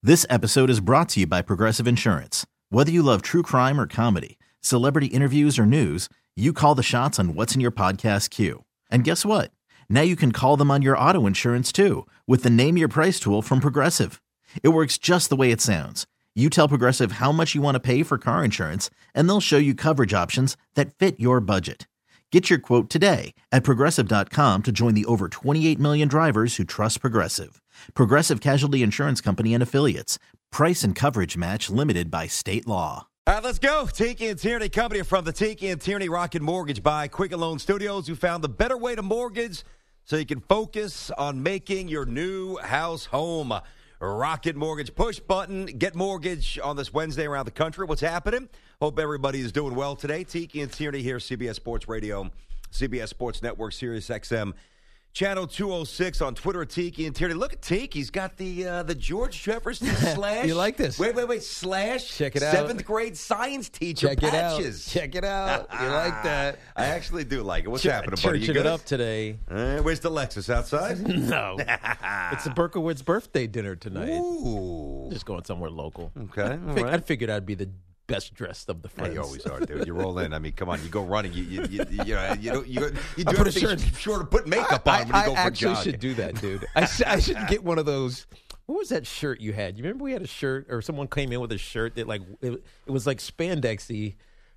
This episode is brought to you by Progressive Insurance. Whether you love true crime or comedy, celebrity interviews or news, you call the shots on what's in your podcast queue. And guess what? Now you can call them on your auto insurance too with the Name Your Price tool from Progressive. It works just the way it sounds. You tell Progressive how much you want to pay for car insurance, and they'll show you coverage options that fit your budget. Get your quote today at Progressive.com to join the over 28 million drivers who trust Progressive. Progressive Casualty Insurance Company and Affiliates. Price and coverage match limited by state law. All right, let's go. Tiki and Tierney Company from the Tiki and Tierney Rocket Mortgage by Quicken Loan Studios, who found the better way to mortgage so you can focus on making your new house home. Rocket Mortgage, push button, get mortgage on this Wednesday around the country. What's happening? Hope everybody is doing well today. Tiki and Tierney here, CBS Sports Radio, CBS Sports Network, Sirius XM, Channel 206 on Twitter at Tiki and Tierney. Look at Tiki. He's got the George Jefferson slash. You like this? Wait. Slash. Check it out. 7th grade science teacher Check patches. Check it out. You like that? I actually do like it. What's happening, buddy? You Churching good? it up today. Where's the Lexus outside? No. It's the Berkowitz birthday dinner tonight. Ooh. Just going somewhere local. Okay. All right. I figured I'd be the best dressed of the friends. You always are, dude. You roll in. I mean, come on. You go running. You do put a everything shirt. short of put makeup on when you go for I a actually jog. should do that, dude. I should get one of those. What was that shirt you had? You remember we had a shirt, or someone came in with a shirt that it was like spandexy.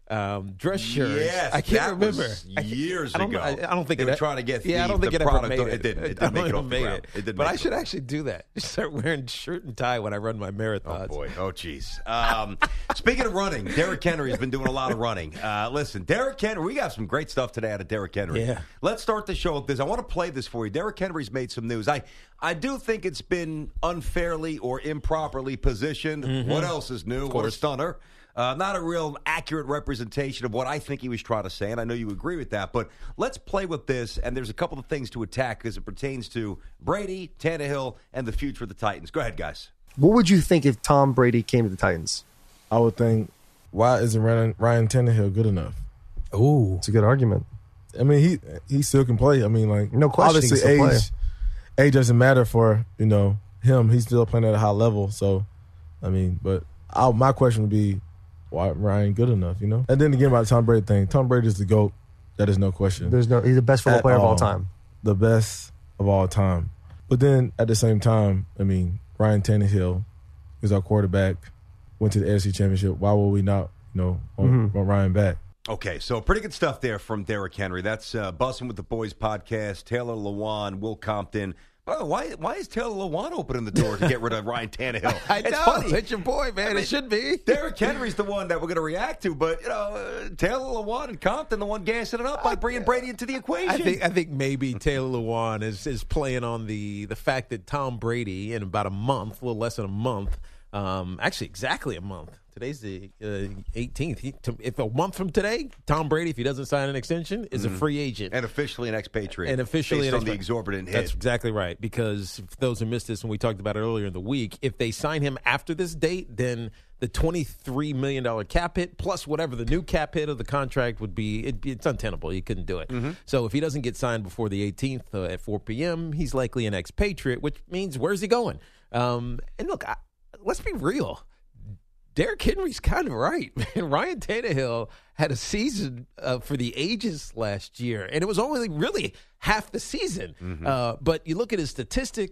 Dress shirts. Yes, I can't remember. Was years ago. ago. I don't think they it were trying to get. I don't think the it product. ever made It didn't. It I didn't don't make it off even the made ground. it. It didn't. But make I it should off. actually do that. Just start wearing shirt and tie when I run my marathons. Oh boy. Oh jeez. Speaking of running, Derrick Henry has been doing a lot of running. Listen, Derrick Henry. We got some great stuff today out of Derrick Henry. Yeah. Let's start the show with this. I want to play this for you. Derrick Henry's made some news. I do think it's been unfairly or improperly positioned. Mm-hmm. What else is new? What a stunner. Not a real accurate representation of what I think he was trying to say, and I know you agree with that. But let's play with this, and there's a couple of things to attack as it pertains to Brady, Tannehill, and the future of the Titans. Go ahead, guys. What would you think if Tom Brady came to the Titans? I would think, why isn't Ryan Tannehill good enough? Ooh, it's a good argument. I mean, he still can play. I mean, like, no question, obviously age doesn't matter for him. He's still playing at a high level. So, I mean, but my question would be, why Ryan good enough, And then again about the Tom Brady thing. Tom Brady is the GOAT. That is no question. He's the best football player of all time. The best of all time. But then at the same time, I mean, Ryan Tannehill is our quarterback, went to the AFC Championship. Why would we not, want Ryan back? Okay, so pretty good stuff there from Derrick Henry. That's Bussin' with the Boys podcast. Taylor Lewan, Will Compton. Oh, why is Taylor Lewan opening the door to get rid of Ryan Tannehill? It's funny. It's your boy, man. It should be. Derrick Henry's the one that we're going to react to, but Taylor Lewan and Compton the one gassing it up by bringing Brady into the equation. I think maybe Taylor Lewan is playing on the fact that Tom Brady in about a month, a little less than a month, actually exactly a month. Today's the 18th. If a month from today, Tom Brady, if he doesn't sign an extension, is a free agent. And officially an expatriate. And officially based on the exorbitant hit. That's exactly right. Because for those who missed this, when we talked about it earlier in the week, if they sign him after this date, then the $23 million cap hit plus whatever the new cap hit of the contract would be, it's untenable. You couldn't do it. Mm-hmm. So if he doesn't get signed before the 18th at 4 p.m., he's likely an expatriate, which means where's he going? And look, let's be real. Derrick Henry's kind of right, man. Ryan Tannehill had a season for the ages last year, and it was only really half the season. Mm-hmm. But you look at his statistics,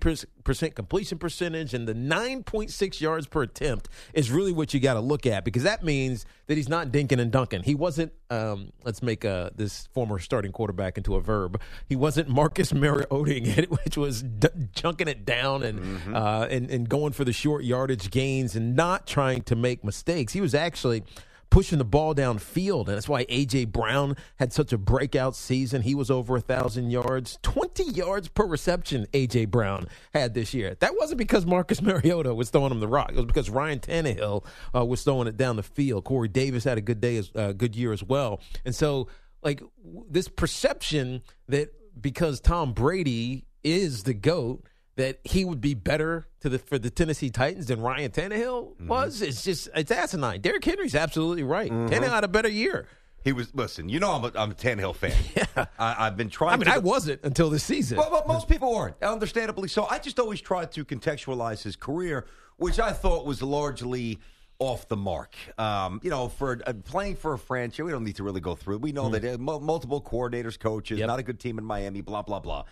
70% completion percentage, and the 9.6 yards per attempt is really what you got to look at, because that means that he's not dinking and dunking. He wasn't, let's make this former starting quarterback into a verb. He wasn't Marcus Marioting it, which was chunking it down and going for the short yardage gains and not trying to make mistakes. He was actually pushing the ball downfield, and that's why A.J. Brown had such a breakout season. He was over 1,000 yards. 20 yards per reception A.J. Brown had this year. That wasn't because Marcus Mariota was throwing him the rock. It was because Ryan Tannehill was throwing it down the field. Corey Davis had a good year as well. And so, this perception that because Tom Brady is the GOAT, that he would be better for the Tennessee Titans than Ryan Tannehill was, it's asinine. Derrick Henry's absolutely right. Tannehill had a better year. He was, listen, I'm a Tannehill fan. Yeah. I've been trying I wasn't until this season. Well, most people aren't, understandably so. I just always try to contextualize his career which I thought was largely off the mark. For playing for a franchise, we don't need to really go through. We know that multiple coordinators, coaches, not a good team in Miami, blah, blah, blah.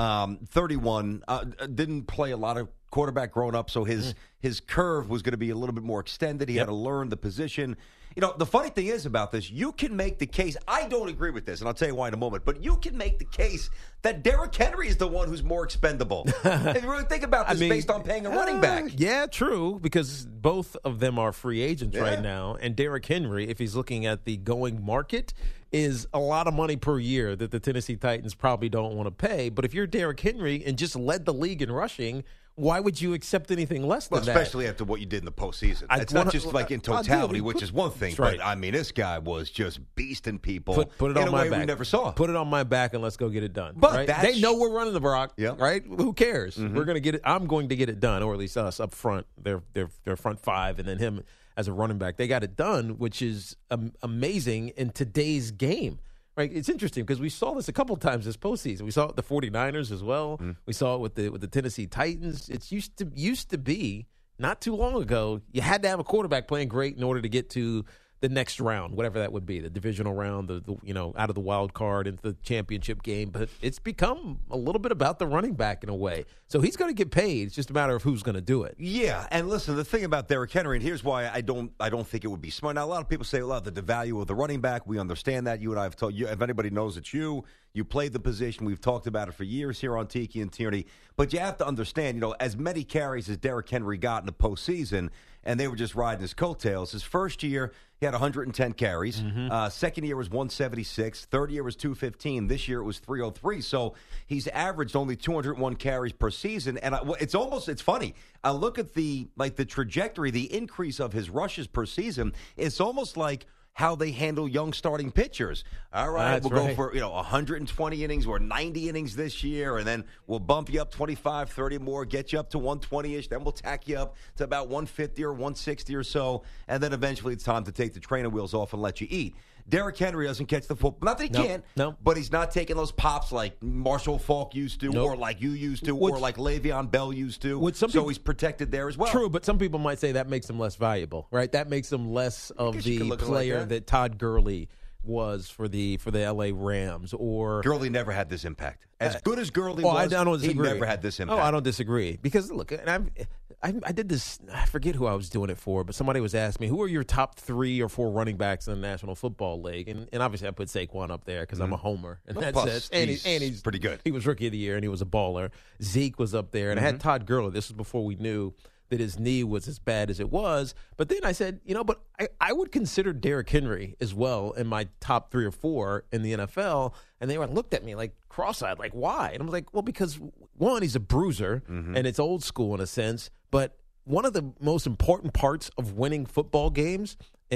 31, didn't play a lot of quarterback growing up, so his curve was going to be a little bit more extended. He had to learn the position. The funny thing is about this, you can make the case, I don't agree with this, and I'll tell you why in a moment, but you can make the case that Derrick Henry is the one who's more expendable. If you really think about this based on paying a running back. Yeah, true, because both of them are free agents right now, and Derrick Henry, if he's looking at the going market, is a lot of money per year that the Tennessee Titans probably don't want to pay. But if you're Derrick Henry and just led the league in rushing, why would you accept anything less than that? Especially after what you did in the postseason. It's not just like in totality, which is one thing. Right. But, I mean, this guy was just beasting people put it in on a my way back. we never saw. Put it on my back and let's go get it done. But right? They know we're running the rock, right? Who cares? Mm-hmm. We're going to get it. I'm going to get it done, or at least us up front. Their front five, and then him as a running back. They got it done, which is amazing in today's game. Right, it's interesting because we saw this a couple of times this postseason. We saw it with the 49ers as well. We saw it with the Tennessee Titans. It's used to be not too long ago. You had to have a quarterback playing great in order to get to the next round, whatever that would be, the divisional round, the out of the wild card into the championship game. But it's become a little bit about the running back in a way. So he's going to get paid. It's just a matter of who's going to do it. Yeah, and listen, the thing about Derrick Henry, and here's why I don't think it would be smart. Now, a lot of people say, well, the value of the running back, we understand that. You and I have told you, if anybody knows it's you played the position. We've talked about it for years here on Tiki and Tierney. But you have to understand, as many carries as Derrick Henry got in the postseason, and they were just riding his coattails. His first year, he had 110 carries. Second year was 176. Third year was 215. This year it was 303. So he's averaged only 201 carries per season. And it's funny. I look at the trajectory, the increase of his rushes per season. It's almost like how they handle young starting pitchers. All right, we'll go for 120 innings or 90 innings this year, and then we'll bump you up 25, 30 more, get you up to 120-ish, then we'll tack you up to about 150 or 160 or so, and then eventually it's time to take the training wheels off and let you eat. Derrick Henry doesn't catch the football. Not that he can't, but he's not taking those pops like Marshall Faulk used to, or like you used to, or like Le'Veon Bell used to. So he's protected there as well. True, but some people might say that makes him less valuable, right? That makes him less of the player that Todd Gurley was for the L.A. Rams. Or Gurley never had this impact. As good as Gurley was, he never had this impact. Oh, I don't disagree. Because, look, and I did this, I forget who I was doing it for, but somebody was asking me, who are your top 3 or 4 running backs in the National Football League? And obviously I put Saquon up there because I'm a homer. And that's it. And he's pretty good. He was Rookie of the Year, and he was a baller. Zeke was up there. And I had Todd Gurley. This was before we knew that his knee was as bad as it was. But then I said, but I would consider Derrick Henry as well in my top 3 or 4 in the NFL. And they looked at me like cross-eyed, like, why? And I was like, well, because, one, he's a bruiser, and it's old school in a sense. But one of the most important parts of winning football games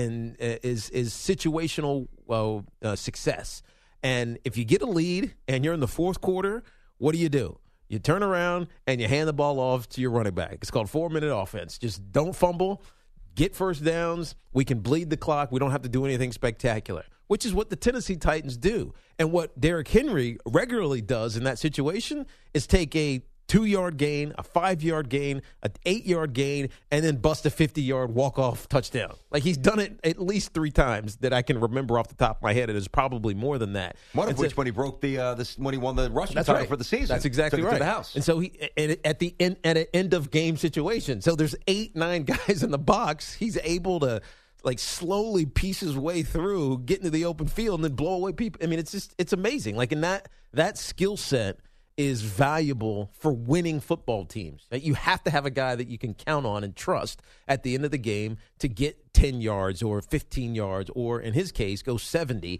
is situational success. And if you get a lead and you're in the fourth quarter, what do? You turn around and you hand the ball off to your running back. It's called 4-minute offense. Just don't fumble, get first downs. We can bleed the clock. We don't have to do anything spectacular, which is what the Tennessee Titans do. And what Derrick Henry regularly does in that situation is take a 2-yard gain, a 5-yard gain, an 8-yard gain, and then bust a 50-yard walk-off touchdown. Like, he's done it at least 3 times that I can remember off the top of my head. It is probably more than that. One of which when he broke when he won the rushing title for the season. That's exactly right. To the house. And so at an end of game situation. So there's 8-9 guys in the box. He's able to slowly piece his way through, get into the open field, and then blow away people. I mean, it's amazing. Like, in that skill set is valuable for winning football teams. You have to have a guy that you can count on and trust at the end of the game to get 10 yards or 15 yards, or in his case, go 70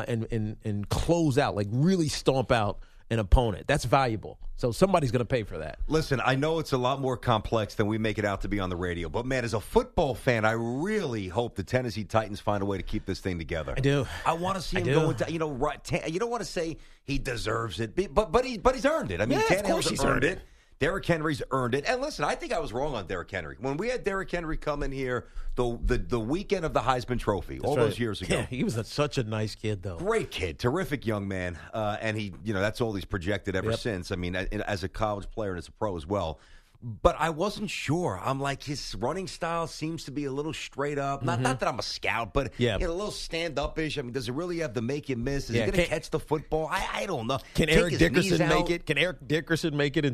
and close out, like really stomp out an opponent. That's valuable. So somebody's going to pay for that. Listen, I know it's a lot more complex than we make it out to be on the radio, but, man, as a football fan, I really hope the Tennessee Titans find a way to keep this thing together. I do. I want to see him go into, you don't want to say he deserves it, but he's earned it. I mean, Tannehill's earned it. Derrick Henry's earned it. And listen, I think I was wrong on Derrick Henry. When we had Derrick Henry come in here the weekend of the Heisman Trophy, those years ago. Yeah, he was such a nice kid, though. Great kid, terrific young man. And he, that's all he's projected ever since. I mean, as a college player and as a pro as well. But I wasn't sure. I'm like, his running style seems to be a little straight up. Not that I'm a scout, but Yeah. a little stand-up-ish. I mean, does it really have to make you miss? Is Yeah, he going to catch the football? I don't know. Can Take Eric his Dickerson knees make out? it? Can Eric Dickerson make it in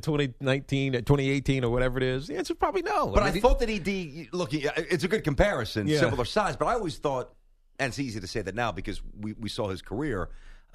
2018 or whatever it is? The answer is probably no. But I thought that look, it's a good comparison, Yeah. similar size, but I always thought, and it's easy to say that now because we saw his career,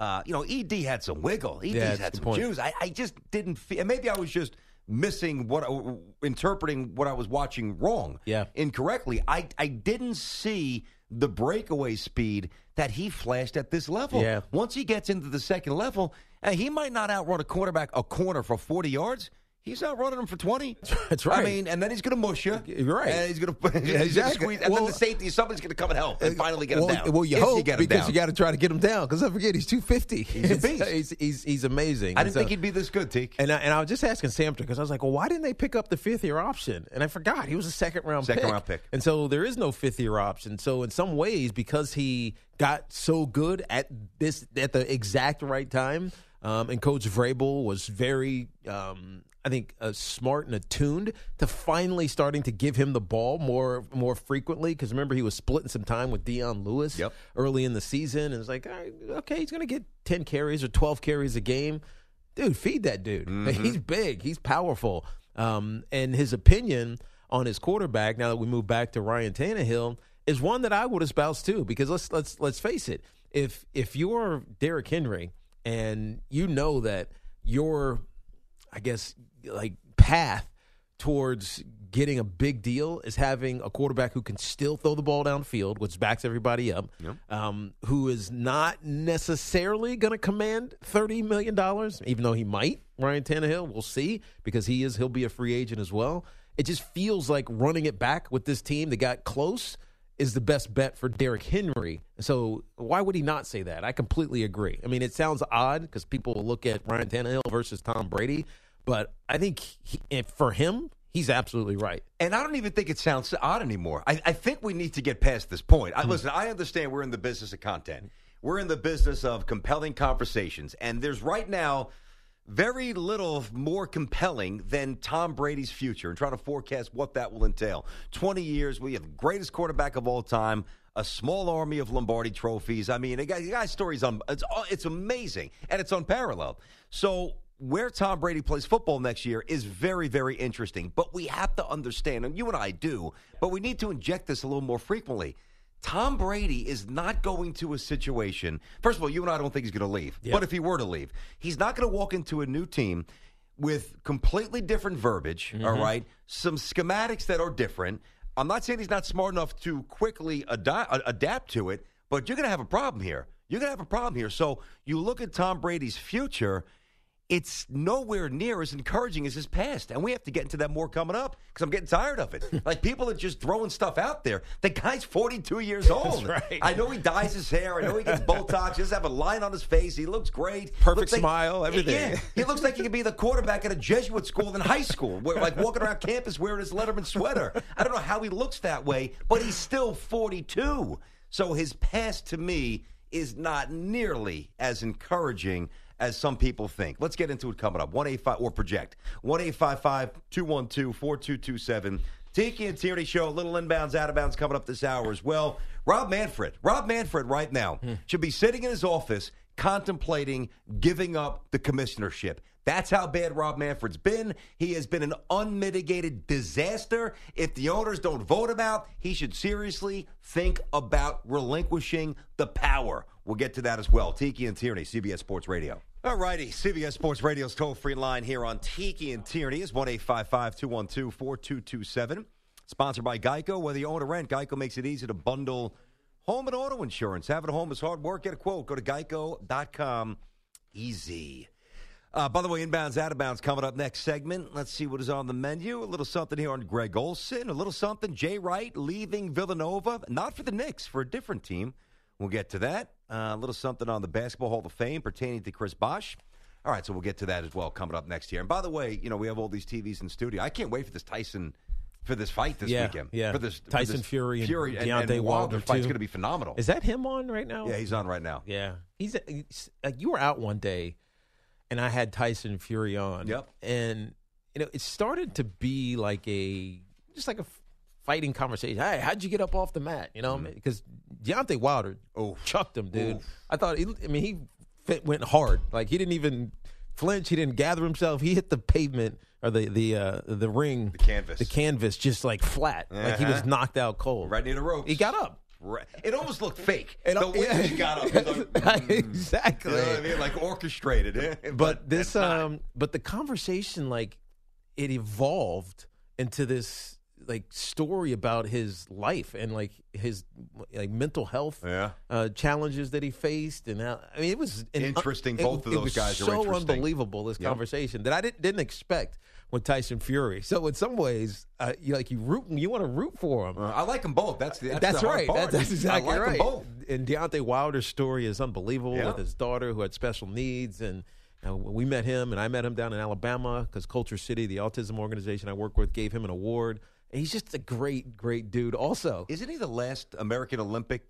ED had some wiggle. ED's Yeah, that's had a some good point. juice. I just didn't feel, and maybe I was just missing interpreting what I was watching wrong, incorrectly. I didn't see the breakaway speed that he flashed at this level. Yeah. Once he gets into the second level, he might not outrun a corner for 40 yards. He's not running them for 20. That's right. I mean, and then he's going to mush you. You're right. And he's going to Exactly. squeeze. And Well, then the safety, somebody's going to come and help and finally get him down. Well, you If hope get him because down. you got to try to get him down. Because don't forget, he's 250. He's a beast. He's amazing. I didn't think he'd be this good, Teak. And I was just asking Samter because I was like, well, why didn't they pick up the fifth-year option? And I forgot. He was a second-round pick. And so there is no fifth-year option. So in some ways, because he got so good at the exact right time, and Coach Vrabel was very I think smart and attuned to finally starting to give him the ball more frequently. Because remember, he was splitting some time with Deion Lewis early in the season. And it's like, all right, okay, he's going to get 10 carries or 12 carries a game. Dude, feed that dude. Mm-hmm. He's big. He's powerful. And his opinion on his quarterback, now that we move back to Ryan Tannehill, is one that I would espouse too. Because let's face it, if you're Derrick Henry and you know that your, I guess, like path towards getting a big deal is having a quarterback who can still throw the ball downfield, which backs everybody up, who is not necessarily going to command $30 million, even though he might. Ryan Tannehill, we'll see, because he'll be a free agent as well. It just feels like running it back with this team that got close is the best bet for Derrick Henry. So why would he not say that? I completely agree. I mean, it sounds odd because people will look at Ryan Tannehill versus Tom Brady, but I think for him, he's absolutely right. And I don't even think it sounds odd anymore. I think we need to get past this point. Listen, I understand we're in the business of content. We're in the business of compelling conversations. And there's right now very little more compelling than Tom Brady's future and trying to forecast what that will entail. 20 years, we have the greatest quarterback of all time, a small army of Lombardi trophies. I mean, the guy's story's it's amazing, and it's unparalleled. So where Tom Brady plays football next year is very, very interesting. But we have to understand, and you and I do, but we need to inject this a little more frequently. Tom Brady is not going to a situation. First of all, you and I don't think he's going to leave. Yep. But if he were to leave, he's not going to walk into a new team with completely different verbiage, all right? Some schematics that are different. I'm not saying he's not smart enough to quickly adapt to it, but you're going to have a problem here. You're going to have a problem here. So you look at Tom Brady's future, it's nowhere near as encouraging as his past. And we have to get into that more coming up because I'm getting tired of it. Like, people are just throwing stuff out there. The guy's 42 years old. That's right. I know he dyes his hair. I know he gets Botox. He doesn't have a line on his face. He looks great. Perfect Looks smile, everything. Yeah, he looks like he could be the quarterback at a Jesuit school in high school, like walking around campus wearing his Letterman sweater. I don't know how he looks that way, but he's still 42. So his past, to me, is not nearly as encouraging as some people think. Let's get into it coming up. 185 or project 1-855-212-4227. Tiki and Tierney show. A little inbounds, out of bounds coming up this hour as well. Rob Manfred right now should be sitting in his office contemplating giving up the commissionership. That's how bad Rob Manfred's been. He has been an unmitigated disaster. If the owners don't vote him out, he should seriously think about relinquishing the power. We'll get to that as well. Tiki and Tierney, CBS Sports Radio. All righty, CBS Sports Radio's toll-free line here on Tiki and Tierney is 1-855-212-4227. Sponsored by Geico. Whether you own or rent, Geico makes it easy to bundle home and auto insurance. Having a home is hard work. Get a quote. Go to geico.com. Easy. By the way, inbounds, out of bounds coming up next segment. Let's see what is on the menu. A little something here on Greg Olson. A little something. Jay Wright leaving Villanova. Not for the Knicks, for a different team. We'll get to that. A little something on the Basketball Hall of Fame pertaining to Chris Bosh. All right, so we'll get to that as well coming up next year. And by the way, we have all these TVs in studio. I can't wait for this fight this weekend. Yeah, For this Tyson this Fury and Deontay and Wilder fight's too. going to be phenomenal. Is that him on right now? Yeah, he's on right now. Yeah. He's you were out one day, and I had Tyson Fury on. Yep. And it started to be like a fighting conversation. Hey, how'd you get up off the mat? Because Deontay Wilder chucked him, dude. Oof. I thought, he went hard. Like, he didn't even flinch. He didn't gather himself. He hit the pavement or the ring. The canvas just like flat. Like he was knocked out cold. Right near the ropes. He got up. Right. It almost looked fake. The way he got up. Like, exactly. You know what I mean? Like orchestrated. But the conversation, like, it evolved into this like story about his life and like his like mental health challenges that he faced, and how, it was interesting. Both of those guys are so interesting. Unbelievable, this conversation that I didn't expect with Tyson Fury. So in some ways, you want to root for him. I like them both. That's the right. hard part. That's exactly I like right. them both. And Deontay Wilder's story is unbelievable with his daughter who had special needs, and we met him, and I met him down in Alabama because Culture City, the autism organization I work with, gave him an award. And he's just a great, great dude. Also, isn't he the last American Olympic?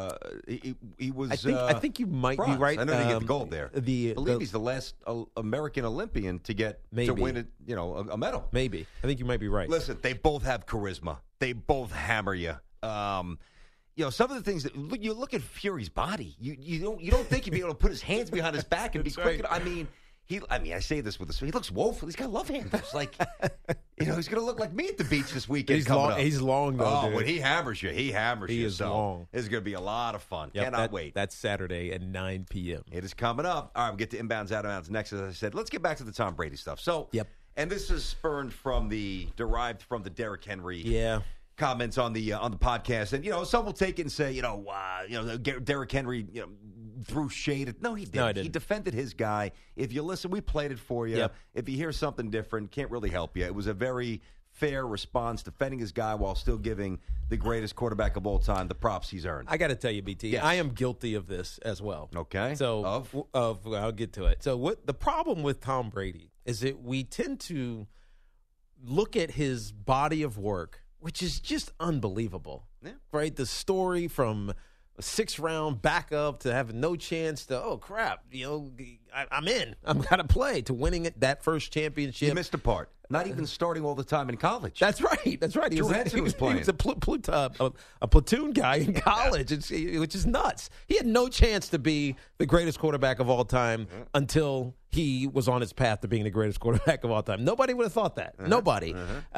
He was. I think you might bronze. be right. I know he get the gold there. I believe he's the last American Olympian to get to win a medal. Maybe. I think you might be right. Listen, they both have charisma. They both hammer you. Some of the things that you look at Fury's body, you don't think he'd be able to put his hands behind his back and be quick. Right. I say this with he looks woeful. He's got love handles. Like, he's going to look like me at the beach this weekend. He's long, though, dude. When he hammers you, he hammers you. He is long. It's going to be a lot of fun. Yep, Cannot wait. That's Saturday at 9 p.m. It is coming up. All right, we'll get to inbounds, out of bounds next. As I said, let's get back to the Tom Brady stuff. So, and this is derived from the Derrick Henry comments on the podcast. And, some will take it and say, Derrick Henry, threw shade. No, he didn't. No, I didn't. He defended his guy. If you listen, we played it for you. Yep. If you hear something different, can't really help you. It was a very fair response, defending his guy while still giving the greatest quarterback of all time the props he's earned. I got to tell you, BT, I am guilty of this as well. Okay. So I'll get to it. So what the problem with Tom Brady is that we tend to look at his body of work, which is just unbelievable. Yeah. Right? The story from a 6th-round backup to having no chance to, oh, crap, I'm in. I'm going to play, to winning that first championship. You missed a part. Not even starting all the time in college. That's right. Drew Henson was playing. He was a platoon guy in college, which is nuts. He had no chance to be the greatest quarterback of all time until he was on his path to being the greatest quarterback of all time. Nobody would have thought that. Nobody.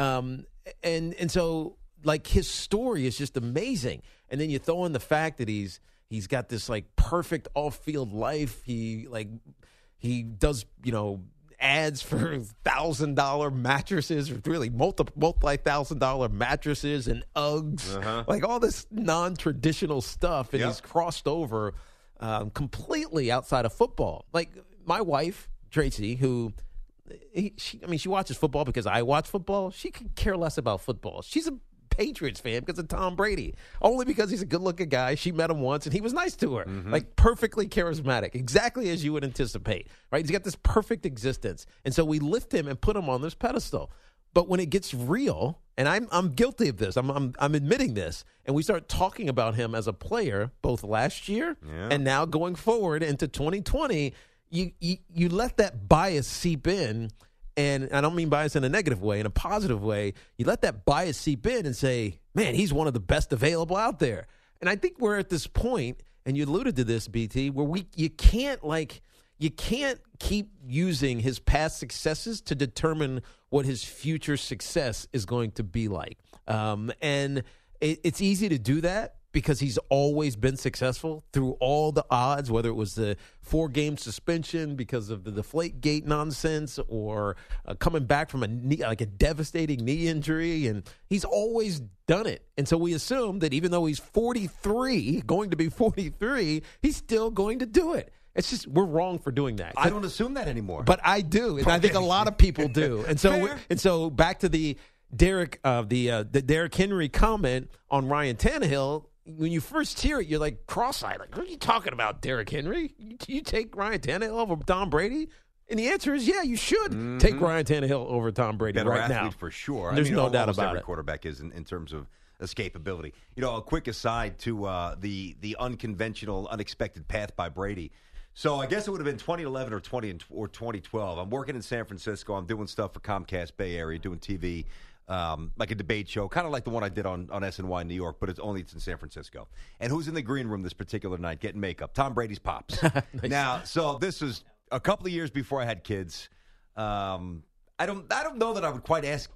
And so, like, his story is just amazing. And then you throw in the fact that he's got this like perfect off-field life. He does ads for $1,000 mattresses, or really multi-$1,000 mattresses and Uggs, like all this non-traditional stuff, and he's crossed over completely outside of football. Like my wife Tracy, who she watches football because I watch football. She could care less about football. She's a Patriots fan because of Tom Brady, only because he's a good-looking guy. She met him once, and he was nice to her, like perfectly charismatic, exactly as you would anticipate, right? He's got this perfect existence, and so we lift him and put him on this pedestal. But when it gets real, and I'm guilty of this, I'm admitting this, and we start talking about him as a player, both last year and now going forward into 2020, you let that bias seep in. And I don't mean bias in a negative way, in a positive way. You let that bias seep in and say, man, he's one of the best available out there. And I think we're at this point, and you alluded to this, BT, where you can't keep using his past successes to determine what his future success is going to be like. And it's easy to do that because he's always been successful through all the odds, whether it was the 4-game suspension because of the Deflategate nonsense or coming back from a devastating knee injury. And he's always done it. And so we assume that even though he's 43, going to be 43, he's still going to do it. It's just we're wrong for doing that. I don't assume that anymore. But I do. And I think a lot of people do. And so back to the Derrick Henry comment on Ryan Tannehill. When you first hear it, you're like cross-eyed. Like, what are you talking about, Derrick Henry? You take Ryan Tannehill over Tom Brady? And the answer is, yeah, you should take Ryan Tannehill over Tom Brady better right athlete now. For sure. There's no doubt about every it. Quarterback is in terms of escapability. A quick aside to the unconventional, unexpected path by Brady. So I guess it would have been 2011 or 2012. I'm working in San Francisco. I'm doing stuff for Comcast Bay Area, doing TV, like a debate show, kind of like the one I did on SNY in New York, but it's in San Francisco. And who's in the green room this particular night getting makeup? Tom Brady's pops. Nice. Now, so this is a couple of years before I had kids. I don't know that I would quite ask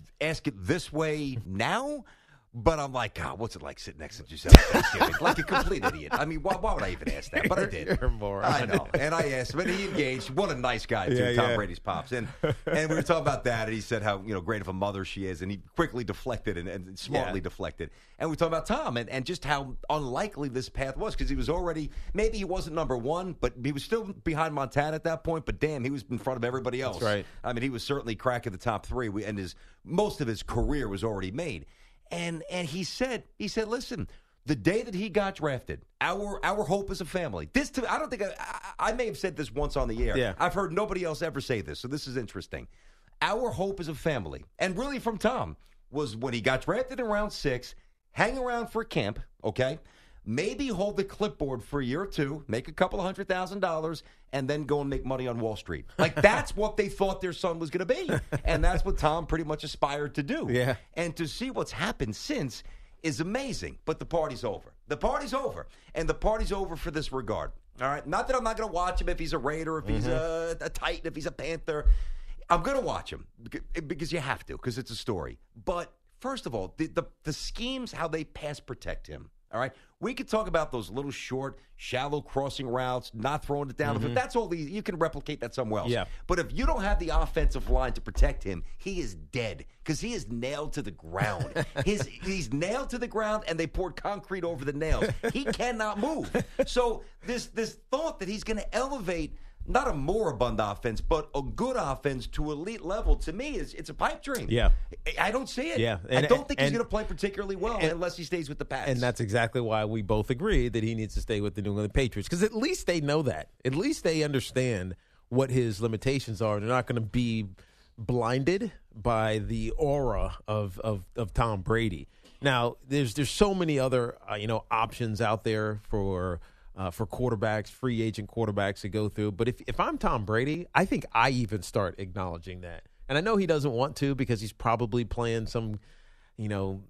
it this way now. But I'm like, God, what's it like sitting next to Giselle at Thanksgiving? Like a complete idiot. I mean, why would I even ask that? But I did. You're a moron. I know. And I asked him, and he engaged. What a nice guy, too, Tom Brady's pops. And we were talking about that, and he said how great of a mother she is, and he quickly deflected and smartly deflected. And we talked about Tom and just how unlikely this path was, because he was already, maybe he wasn't number one, but he was still behind Montana at that point, but damn, he was in front of everybody else. That's right. I mean, he was certainly cracking the top three, and most of his career was already made. And he said, listen, the day that he got drafted, our hope as a family. I don't think I may have said this once on the air. Yeah. I've heard nobody else ever say this, so this is interesting. Our hope as a family, and really from Tom, was when he got drafted in round 6, hang around for camp, okay? Maybe hold the clipboard for a year or two, make a couple of $100,000, and then go and make money on Wall Street. Like, that's what they thought their son was going to be. And that's what Tom pretty much aspired to do. Yeah. And to see what's happened since is amazing. But the party's over. The party's over. And the party's over for this regard. All right? Not that I'm not going to watch him if he's a Raider, if he's a Titan, if he's a Panther. I'm going to watch him because you have to, because it's a story. But first of all, the schemes, how they pass protect him. All right, we could talk about those little short, shallow crossing routes, not throwing it down. But that's all you can replicate that somewhere else. Yeah. But if you don't have the offensive line to protect him, he is dead because he is nailed to the ground. He's nailed to the ground, and they poured concrete over the nails. He cannot move. So this thought that he's going to elevate not a moribund offense, but a good offense to elite level, to me, it's a pipe dream. Yeah. I don't see it. Yeah. I don't think he's going to play particularly well unless he stays with the Pats. And that's exactly why we both agree that he needs to stay with the New England Patriots, because at least they know that. At least they understand what his limitations are. They're not going to be blinded by the aura of Tom Brady. Now, there's so many other options out there for quarterbacks, free agent quarterbacks to go through. But if I'm Tom Brady, I think I even start acknowledging that. And I know he doesn't want to, because he's probably playing some, I don't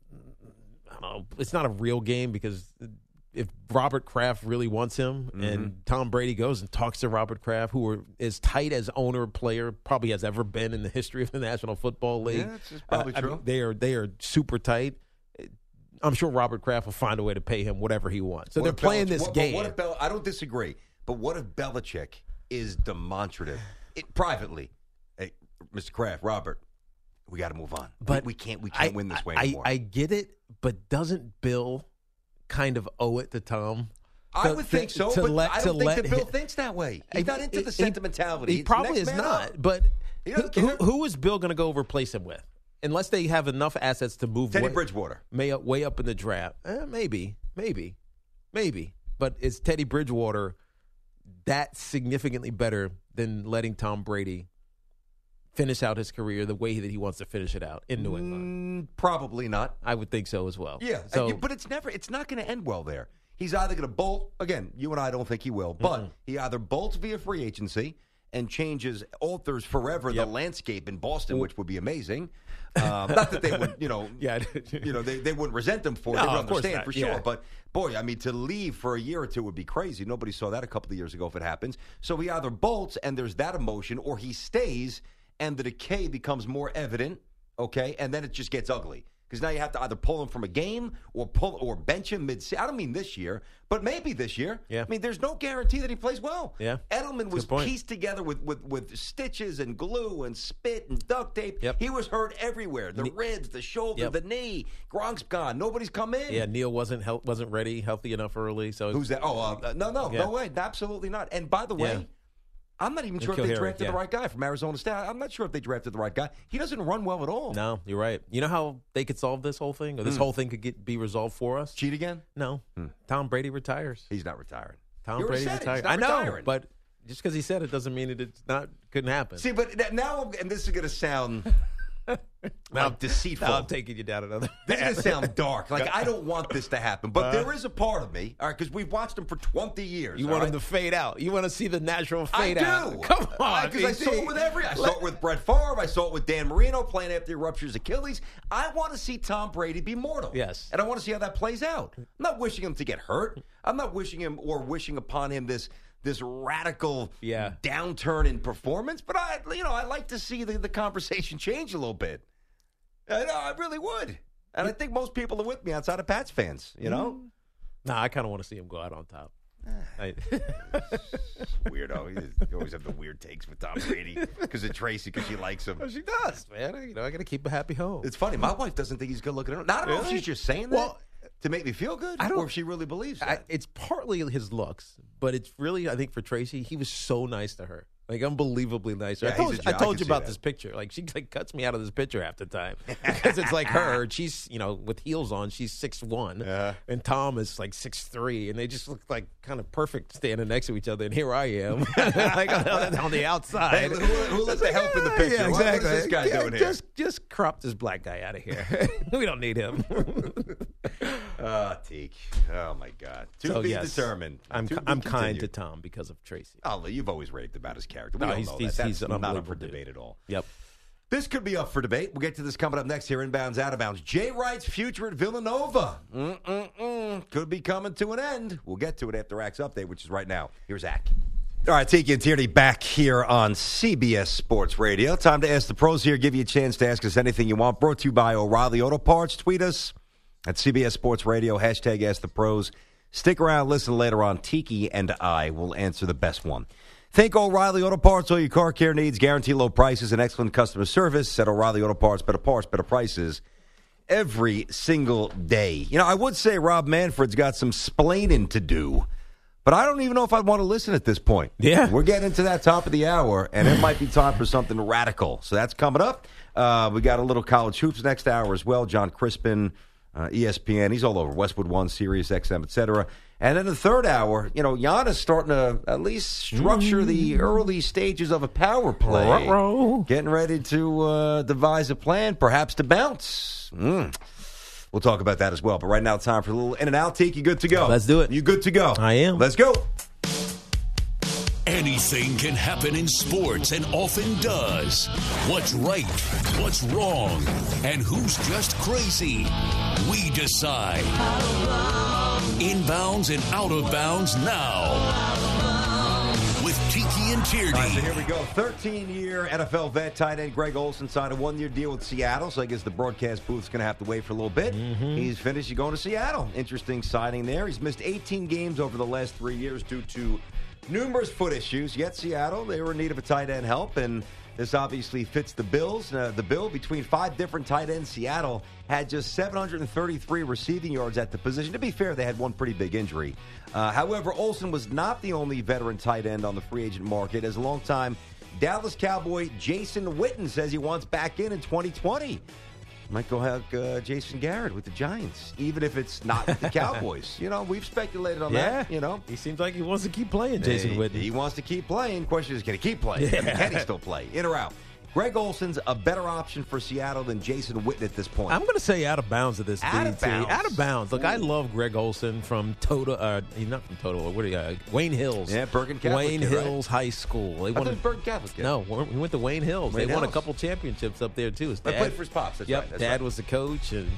know, it's not a real game, because if Robert Kraft really wants him and Tom Brady goes and talks to Robert Kraft, who are as tight as owner player probably has ever been in the history of the National Football League. Yeah, that's probably true. I mean, they are super tight. I'm sure Robert Kraft will find a way to pay him whatever he wants. So they're playing this game. I don't disagree, but what if Belichick is demonstrative privately? Hey, Mr. Kraft, Robert, we got to move on. But we can't win this way anymore. I get it, but doesn't Bill kind of owe it to Tom? I would think so, but I don't think that Bill thinks that way. He's not into the sentimentality. He probably is not. But who is Bill going to go replace him with? Unless they have enough assets to move Teddy Bridgewater. Way up in the draft. Maybe. But is Teddy Bridgewater that significantly better than letting Tom Brady finish out his career the way that he wants to finish it out in New England? Probably not. I would think so as well. Yeah, but it's not going to end well there. He's either going to bolt, again, you and I don't think he will, but he either bolts via free agency and alters forever the landscape in Boston, which would be amazing. Not that they would, they wouldn't resent him for it. They would understand for sure. Yeah. But, boy, I mean, to leave for a year or two would be crazy. Nobody saw that a couple of years ago if it happens. So he either bolts and there's that emotion, or he stays and the decay becomes more evident, okay, and then it just gets ugly. Because now you have to either pull him from a game or bench him mid-season. I don't mean this year, but maybe this year. Yeah. I mean, there's no guarantee that he plays well. Yeah. Edelman was pieced together with stitches and glue and spit and duct tape. Yep. He was hurt everywhere. The ribs, the shoulder, the knee. Gronk's gone. Nobody's come in. Yeah, Neil wasn't ready, healthy enough early. So who's that? No way. Absolutely not. And by the way, I'm not even sure if they drafted the right guy from Arizona State. I'm not sure if they drafted the right guy. He doesn't run well at all. No, you're right. You know how they could solve this whole thing? Or this whole thing could be resolved for us? Cheat again? No. Tom Brady retires. He's not retiring. Tom Brady retires. I know, but just because he said it doesn't mean couldn't happen. See, but now, and this is going to sound like deceitful. Now I'm taking you down another. This is going to sound dark. Like, I don't want this to happen. But there is a part of me, all right, because we've watched him for 20 years. You want him to fade out. You want to see the natural fade out. I do. Come on. Because I saw it with I saw it with Brett Favre. I saw it with Dan Marino playing after he ruptured his Achilles. I want to see Tom Brady be mortal. Yes. And I want to see how that plays out. I'm not wishing him to get hurt. I'm not wishing him or wishing upon him this radical downturn in performance. But I like to see the conversation change a little bit. I really would. And I think most people are with me outside of Pats fans, you know? Nah, I kind of want to see him go out on top. Weirdo. You always have the weird takes with Tom Brady because of Tracy, because she likes him. Well, she does, man. I got to keep a happy home. It's funny. My wife doesn't think he's good looking. I don't know if she's just saying that to make me feel good, or if she really believes that. It's partly his looks, but it's really, I think, for Tracy, he was so nice to her. Like, unbelievably nice. Yeah, I told you about this picture. Like, she cuts me out of this picture half the time because it's like her. She's, with heels on, she's 6'1", and Tom is like 6'3", and they just look like kind of perfect standing next to each other. And here I am, like on the outside. Hey, who let the help in the picture? Yeah, exactly. What is this guy doing here? Just crop this black guy out of here. We don't need him. Teak. Oh my God. To be determined. I'm kind to Tom because of Tracy. Oh, you've always raved about his character. We No, all he's- know he's- that. he's That's an not up unbelievable for dude. debate at all. Yep. This could be up for debate. We'll get to this coming up next here. Inbounds, out of bounds. Jay Wright's future at Villanova. Could be coming to an end. We'll get to it after Rack's update, which is right now. Here's Zach. All right, Tiki and Tierney back here on CBS Sports Radio. Time to ask the pros here. Give you a chance to ask us anything you want. Brought to you by O'Reilly Auto Parts. Tweet us at CBS Sports Radio. Hashtag Ask the Pros. Stick around. Listen later on. Tiki and I will answer the best one. Think O'Reilly Auto Parts. All your car care needs. Guarantee low prices and excellent customer service at O'Reilly Auto Parts. Better parts, better prices every single day. I would say Rob Manfred's got some splaining to do, but I don't even know if I'd want to listen at this point. Yeah. We're getting into that top of the hour, and it might be time for something radical. So that's coming up. We got a little college hoops next hour as well. John Crispin, ESPN. He's all over. Westwood One, Sirius XM, etc. And then the third hour, Giannis starting to at least structure the early stages of a power play. Getting ready to devise a plan, perhaps to bounce. We'll talk about that as well. But right now, time for a little in and out. Tiki, you good to go? Let's do it. You good to go? I am. Let's go. Anything can happen in sports and often does. What's right, what's wrong, and who's just crazy? We decide. Inbounds and out of bounds now. With Tiki and Tierney. All right, so here we go. 13-year NFL vet tight end Greg Olsen signed a one-year deal with Seattle, so I guess the broadcast booth's going to have to wait for a little bit. He's finished. He's going to Seattle. Interesting signing there. He's missed 18 games over the last 3 years due to numerous foot issues. Yet Seattle, they were in need of a tight end help, and this obviously fits the bills. The bill between 5 different tight ends. Seattle had just 733 receiving yards at the position. To be fair, they had one pretty big injury. However, Olsen was not the only veteran tight end on the free agent market, as a longtime Dallas Cowboy Jason Witten says he wants back in 2020. Might go have Jason Garrett with the Giants, even if it's not with the Cowboys. We've speculated on that. He seems like he wants to keep playing, Jason Witten. He wants to keep playing. Question is, can he keep playing? Can he still play? In or out? Greg Olsen's a better option for Seattle than Jason Witten at this point. I'm going to say out of bounds at this. Out of bounds. Out of bounds. Look, I love Greg Olsen from Total. He's not from Total. What are you? Wayne Hills. Yeah, Bergen Catholic. Wayne Hills High School. I thought it was Bergen Catholic. No, he went to Wayne Hills. Wayne they won a Hills. couple championships up there too. His I dad played for his pops. That's right. That's Dad right. was the coach, and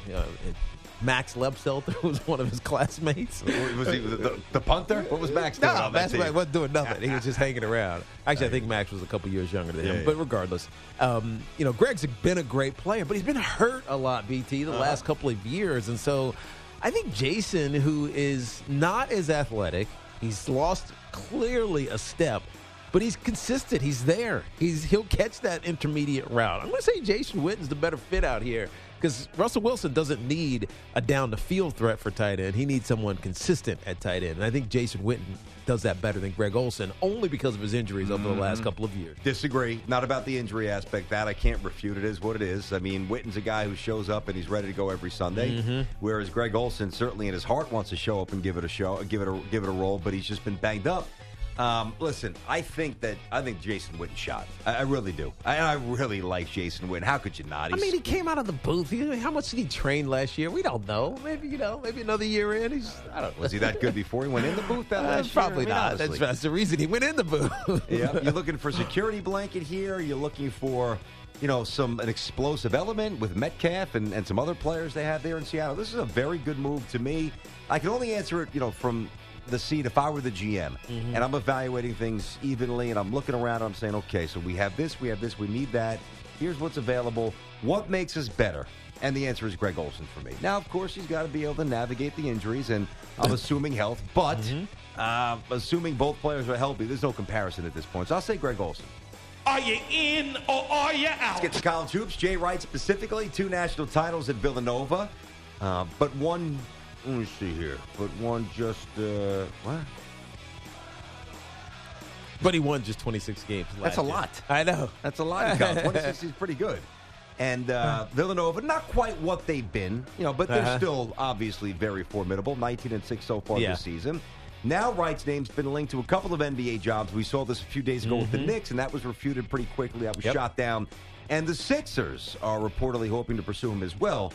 Max Lebselter was one of his classmates. Was he the punter? What was Max doing on that Max team? wasn't doing nothing. He was just hanging around. Actually, I think Max was a couple years younger than him. Yeah. But regardless, Greg's been a great player, but he's been hurt a lot, BT, the last couple of years. And so I think Jason, who is not as athletic, he's lost clearly a step, but he's consistent. He's there. He'll catch that intermediate route. I'm going to say Jason Witten's the better fit out here, because Russell Wilson doesn't need a down-the-field threat for tight end. He needs someone consistent at tight end. And I think Jason Witten does that better than Greg Olsen, only because of his injuries over the last couple of years. Disagree. Not about the injury aspect. That I can't refute. It is what it is. I mean, Witten's a guy who shows up and he's ready to go every Sunday, whereas Greg Olsen certainly in his heart wants to show up and give it a show, give it a roll, but he's just been banged up. Listen, I think Jason Witten shot. I really do. I really like Jason Witten. How could you not? He came out of the booth. How much did he train last year? We don't know. Maybe another year in. I don't know. Was he that good before he went in the booth that last year? Probably not. That's the reason he went in the booth. Yeah, you're looking for a security blanket here. You're looking for, an explosive element with Metcalf and some other players they have there in Seattle. This is a very good move to me. I can only answer it, from the seat if I were the GM, and I'm evaluating things evenly, and I'm looking around and I'm saying, okay, so we have this, we need that. Here's what's available. What makes us better? And the answer is Greg Olsen for me. Now, of course, he's got to be able to navigate the injuries, and I'm assuming health, but assuming both players are healthy, there's no comparison at this point. So I'll say Greg Olsen. Are you in or are you out? Let's get to college hoops. Jay Wright specifically, 2 national titles at Villanova, but one... Let me see here. But one just, what? But he won just 26 games last That's a year. lot. I know. That's a lot in college. 26 is pretty good. And Villanova, not quite what they've been, but they're still obviously very formidable. 19-6 so far this season. Now Wright's name's been linked to a couple of NBA jobs. We saw this a few days ago with the Knicks, and that was refuted pretty quickly. That was shot down. And the Sixers are reportedly hoping to pursue him as well.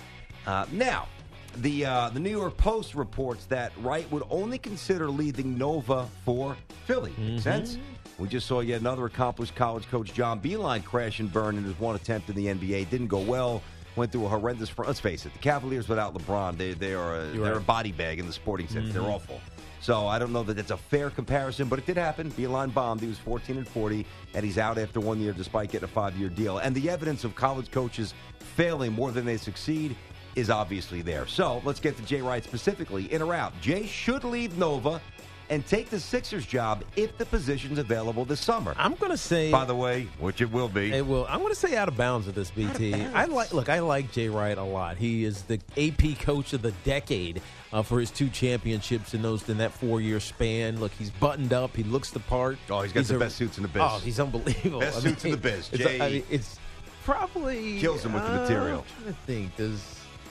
Now, the New York Post reports that Wright would only consider leaving Nova for Philly. Makes sense? We just saw yet another accomplished college coach, John Beilein, crash and burn in his one attempt in the NBA. Didn't go well. Went through a horrendous. Let's face it, the Cavaliers without LeBron, they're a body bag in the sporting sense. They're awful. So I don't know that it's a fair comparison, but it did happen. Beilein bombed. He was 14-40, and he's out after 1 year despite getting a 5-year deal. And the evidence of college coaches failing more than they succeed is obviously there. So let's get to Jay Wright specifically. In or out? Jay should leave Nova and take the Sixers job if the position's available this summer. I'm going to say... By the way, which it will be. It will. I'm going to say out of bounds with this, BT. I like Jay Wright a lot. He is the AP coach of the decade for his 2 championships in that 4-year span. Look, he's buttoned up. He looks the part. Oh, he's got the best suits in the biz. Oh, he's unbelievable. Best suits in the biz. Jay it's probably... kills him with the material. I'm trying to think.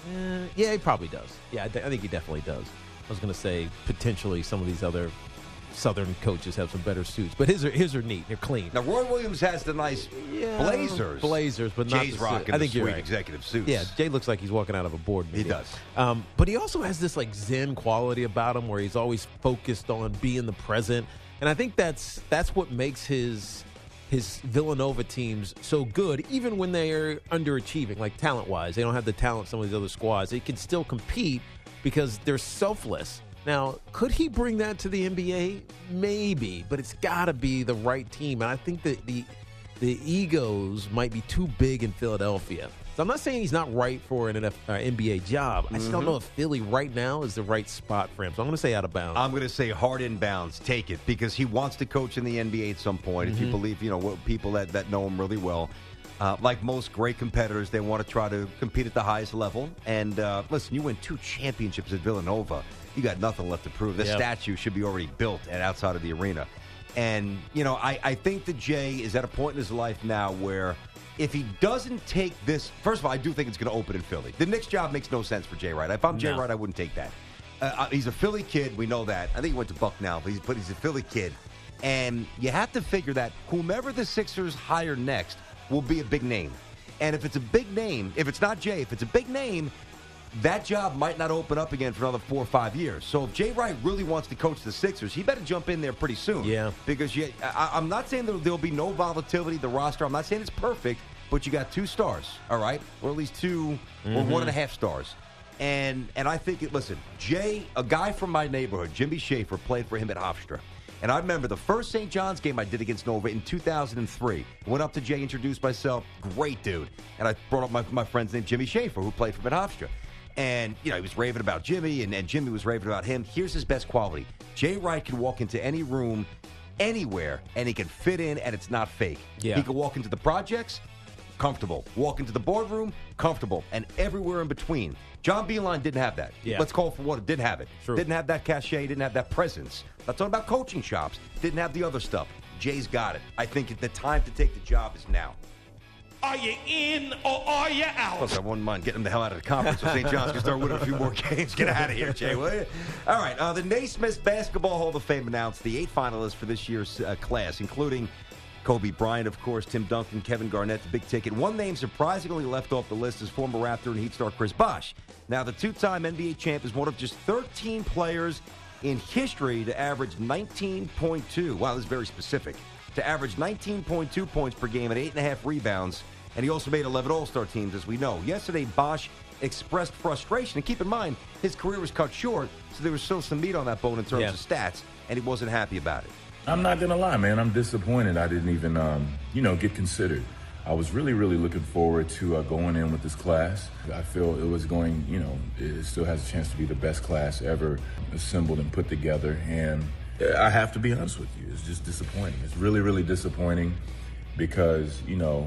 Yeah, he probably does. Yeah, I think he definitely does. I was going to say potentially some of these other Southern coaches have some better suits, but his are neat. They're clean. Now, Roy Williams has the nice Blazers. But not Jay's rocking I think the you're sweet right. executive suits. Yeah, Jay looks like he's walking out of a board meeting. He does. But he also has this Zen quality about him where he's always focused on being the present. And I think that's what makes his Villanova teams so good, even when they're underachieving, like talent-wise. They don't have the talent some of these other squads. They can still compete because they're selfless. Now, could he bring that to the NBA? Maybe, but it's got to be the right team. And I think that the egos might be too big in Philadelphia. So I'm not saying he's not right for an NBA job. I just don't know if Philly right now is the right spot for him. So I'm going to say out of bounds. I'm going to say hard inbounds. Take it, because he wants to coach in the NBA at some point. If you believe, what people that know him really well. Like most great competitors, they want to try to compete at the highest level. And listen, you win 2 championships at Villanova. You got nothing left to prove. The statue should be already built and outside of the arena. And, I think that Jay is at a point in his life now where if he doesn't take this, first of all, I do think it's going to open in Philly. The Knicks job makes no sense for Jay Wright. If I'm Jay Wright, I wouldn't take that. He's a Philly kid. We know that. I think he went to Bucknell, but he's a Philly kid. And you have to figure that whomever the Sixers hire next will be a big name. And if it's a big name, if it's not Jay, if it's a big name, that job might not open up again for another 4 or 5 years. So if Jay Wright really wants to coach the Sixers, he better jump in there pretty soon. Yeah. Because I'm not saying there'll be no volatility in the roster. I'm not saying it's perfect, but you got 2 stars, all right? Or at least 2 or 1.5 stars. And I think, listen, Jay, a guy from my neighborhood, Jimmy Schaefer, played for him at Hofstra. And I remember the first St. John's game I did against Nova in 2003. Went up to Jay, introduced myself. Great dude. And I brought up my friend's name, Jimmy Schaefer, who played for him at Hofstra. And, he was raving about Jimmy, and Jimmy was raving about him. Here's his best quality. Jay Wright can walk into any room, anywhere, and he can fit in, and it's not fake. Yeah. He can walk into the projects, comfortable. Walk into the boardroom, comfortable. And everywhere in between. John Beilein didn't have that. Yeah. Let's call it for what it didn't have it. True. Didn't have that cachet, didn't have that presence. Not talking about coaching chops. Didn't have the other stuff. Jay's got it. I think the time to take the job is now. Are you in or are you out? Plus, I wouldn't mind getting the hell out of the conference so St. John's can start winning a few more games. Get out of here, Jay, will you? All right, the Naismith Basketball Hall of Fame announced the 8 finalists for this year's class, including Kobe Bryant, of course, Tim Duncan, Kevin Garnett, the big ticket. One name surprisingly left off the list is former Raptor and Heat star Chris Bosh. Now, the two-time NBA champ is one of just 13 players in history to average 19.2. Wow, this is very specific. To average 19.2 points per game and 8.5 rebounds. And he also made 11 All-Star teams, as we know. Yesterday, Bosh expressed frustration. And keep in mind, his career was cut short, so there was still some meat on that bone in terms of stats, and he wasn't happy about it. I'm not going to lie, man. I'm disappointed I didn't even, get considered. I was really, really looking forward to going in with this class. I feel it was going, it still has a chance to be the best class ever assembled and put together. And I have to be honest with you, it's just disappointing. It's really, really disappointing because,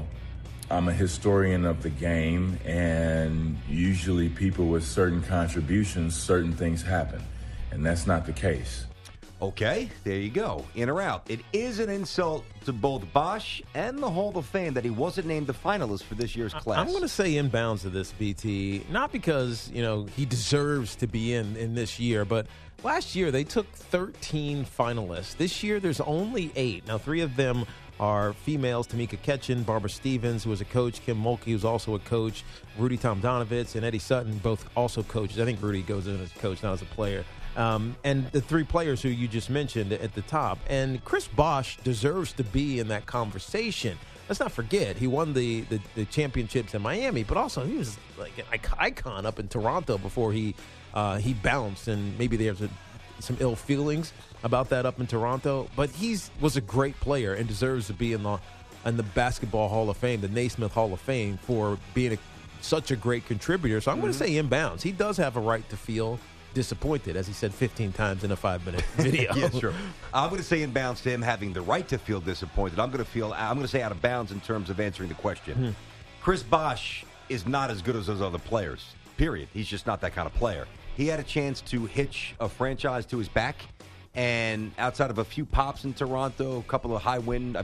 I'm a historian of the game, and usually people with certain contributions, certain things happen. And that's not the case. Okay, there you go. In or out. It is an insult to both Bosh and the Hall of Fame that he wasn't named the finalist for this year's class. I'm going to say inbounds to this, BT, not because, he deserves to be in this year, but last year they took 13 finalists. This year there's only 8. Now, 3 of them are females: Tamika Catchin, Barbara Stevens, who was a coach, Kim Mulkey, who's also a coach, Rudy Tomjanovich, and Eddie Sutton, both also coaches. I think Rudy goes in as a coach, not as a player. And the 3 players who you just mentioned at the top. And Chris Bosh deserves to be in that conversation. Let's not forget, he won the championships in Miami, but also he was like an icon up in Toronto before he bounced, and maybe there's some ill feelings about that up in Toronto. But was a great player and deserves to be in the Basketball Hall of Fame, the Naismith Hall of Fame, for being such a great contributor. So I'm going to say inbounds. He does have a right to feel disappointed, as he said 15 times in a 5-minute video. Yeah, sure. I'm going to say inbounds to him having the right to feel disappointed. I'm going to say out of bounds in terms of answering the question. Chris Bosh is not as good as those other players, period. He's just not that kind of player. He had a chance to hitch a franchise to his back, and outside of a few pops in Toronto, a couple of high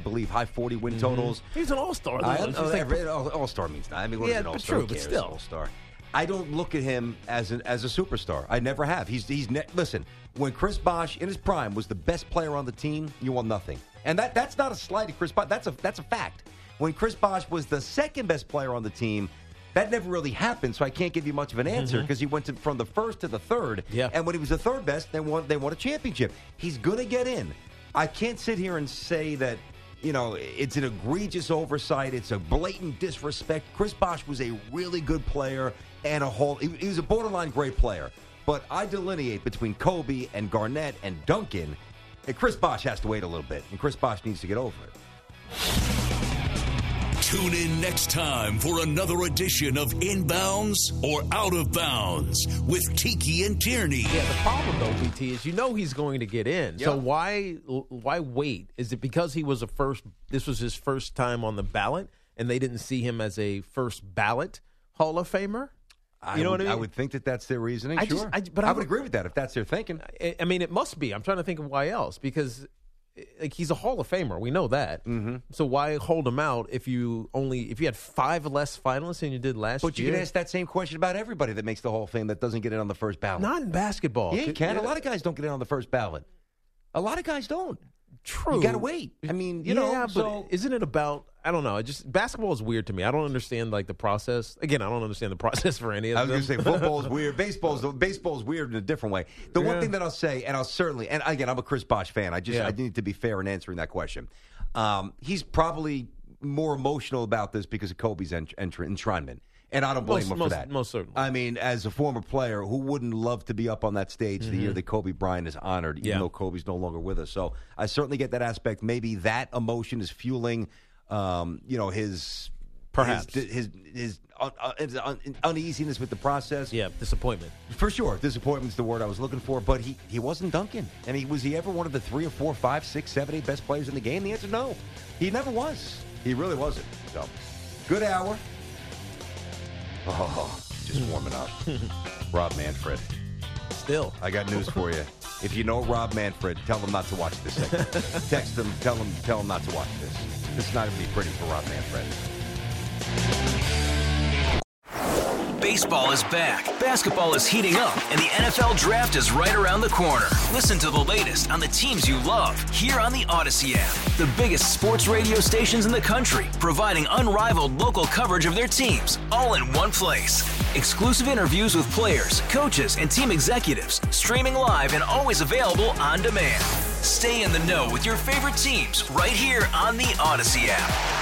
40 win totals. He's an all-star. All-star means not. I mean, what is an all-star? True, but still. All-star. I don't look at him as a superstar. I never have. Listen, when Chris Bosh in his prime was the best player on the team, you won nothing. And that's not a slight at Chris Bosh. That's a fact. When Chris Bosh was the second best player on the team, that never really happened, so I can't give you much of an answer because he went from the first to the third. Yeah. And when he was the third best, they won a championship. He's going to get in. I can't sit here and say that, it's an egregious oversight. It's a blatant disrespect. Chris Bosh was a really good player and he was a borderline great player. But I delineate between Kobe and Garnett and Duncan, and Chris Bosh has to wait a little bit, and Chris Bosh needs to get over it. Tune in next time for another edition of Inbounds or Out of Bounds with Tiki and Tierney. Yeah, the problem though, BT, is he's going to get in. Yep. So why wait? Is it because this was his first time on the ballot and they didn't see him as a first ballot Hall of Famer? You know what I mean? I would think that's their reasoning. Sure. But I would agree with that if that's their thinking. I mean, it must be. I'm trying to think of why else, because he's a Hall of Famer. We know that. Mm-hmm. So why hold him out if you had 5 less finalists than you did last year? But you can ask that same question about everybody that makes the Hall of Fame that doesn't get in on the first ballot. Not in basketball. Yeah, you can. A lot of guys don't get in on the first ballot. A lot of guys don't. True. You got to wait. I mean, but isn't it about, I don't know, basketball is weird to me. I don't understand, the process. Again, I don't understand the process for any of them. I was going to say, football is weird. Baseball's weird in a different way. The one thing that I'll say, and again, I'm a Chris Bosh fan. I need to be fair in answering that question. He's probably more emotional about this because of Kobe's enshrinement. And I don't blame him for that. Most certainly. I mean, as a former player, who wouldn't love to be up on that stage the year that Kobe Bryant is honored, even though Kobe's no longer with us? So I certainly get that aspect. Maybe that emotion is fueling, his uneasiness with the process. Yeah, disappointment. For sure. Disappointment's the word I was looking for. But he wasn't Duncan. I mean, was he ever one of the 3 or 4, 5, 6, 7, 8 best players in the game? The answer, no. He never was. He really wasn't. So, good hour. Oh, just warming up. Rob Manfred. Still. I got news for you. If you know Rob Manfred, tell him not to watch this segment. Text him, tell him not to watch this. This is not going to be pretty for Rob Manfred. Baseball is back, basketball is heating up, and the NFL Draft is right around the corner. Listen to the latest on the teams you love here on the Odyssey app. The biggest sports radio stations in the country, providing unrivaled local coverage of their teams, all in one place. Exclusive interviews with players, coaches, and team executives, streaming live and always available on demand. Stay in the know with your favorite teams right here on the Odyssey app.